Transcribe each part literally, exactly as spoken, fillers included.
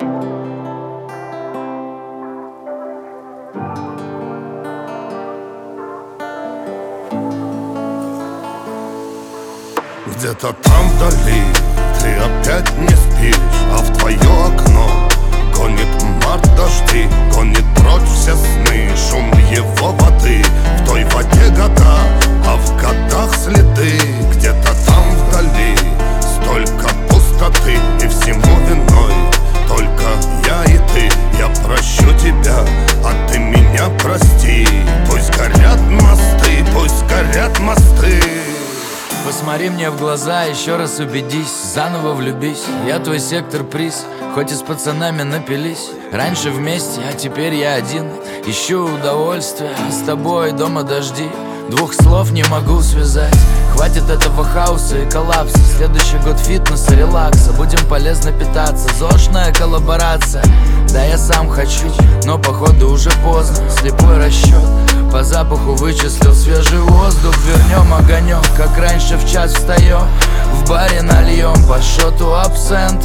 Где-то там вдали ты опять не спишь, а в твое окно гонит март дожди, гонит прочь все сны, шум его воды. В той воде года, а в годах следы. Где-то там вдали столько пустоты, и всему виной только я и ты. Я прощу тебя, а ты меня прости. Пусть горят мосты, пусть горят мосты. Посмотри мне в глаза, еще раз убедись, заново влюбись. Я твой сектор приз, хоть и с пацанами напились. Раньше вместе, а теперь я один. Ищу удовольствия, с тобой дома дожди. Двух слов не могу связать. Хватит этого хаоса и коллапса. Следующий год фитнеса, релакса. Будем полезно питаться, зошная коллаборация. Да я сам хочу, но походу уже поздно. Слепой расчет, по запаху вычислил свежий воздух. Вернем огонек, как раньше в час встаем. В баре нальем по шоту абсента.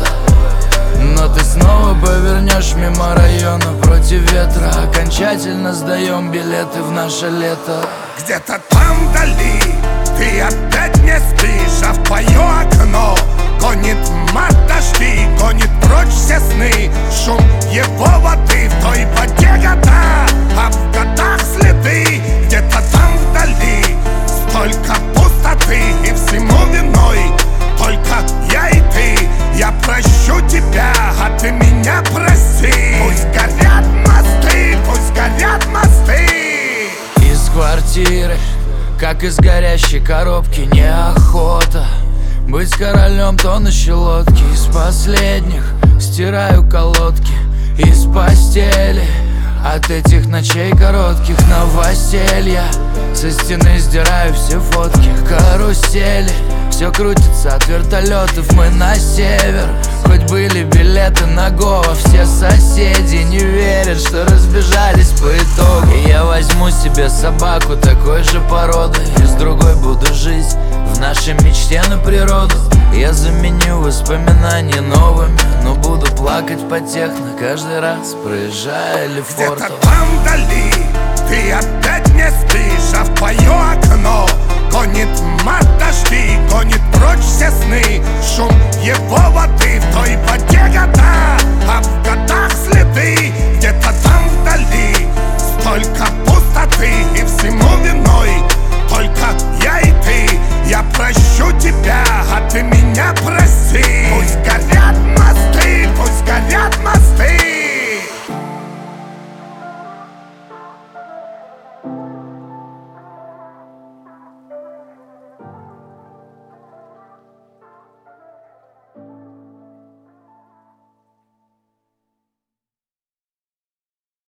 Но ты снова повернешь мимо района против ветра. Окончательно сдаем билеты в наше лето. Где-то там вдали ты опять не спишь, а в твое окно гонит март дожди, гонит прочь все сны, шум его воды. В той воде года, а в годах следы. Где-то там вдали столько пустоты, и всему виной только я и ты. Я прощу тебя, а ты меня прости. Пусть горят мосты, пусть горят мосты. Из квартиры, как из горящей коробки, неохота быть королем тонущей лодки. Из последних стираю колодки из постели. От этих ночей коротких новоселья со стены сдираю все фотки. Карусели, все крутится от вертолетов, мы на север. Хоть были билеты на Гоа, все соседи не верят, что разбежались по итогу. И я возьму себе собаку такой же породы, и с другой буду жить в нашей мечте на природу. Я заменю воспоминания новыми, но буду плакать по техно каждый раз, проезжая Лефортово. Где-то там вдали ты опять не спишь, а в твое окно гонит март дожди, гонит прочь все сны, шум его воды. В той воде года, а в годах следы. Где-то там вдали столько пустоты, и всему виной только я и ты. Я прощу тебя, а ты меня прости. Пусть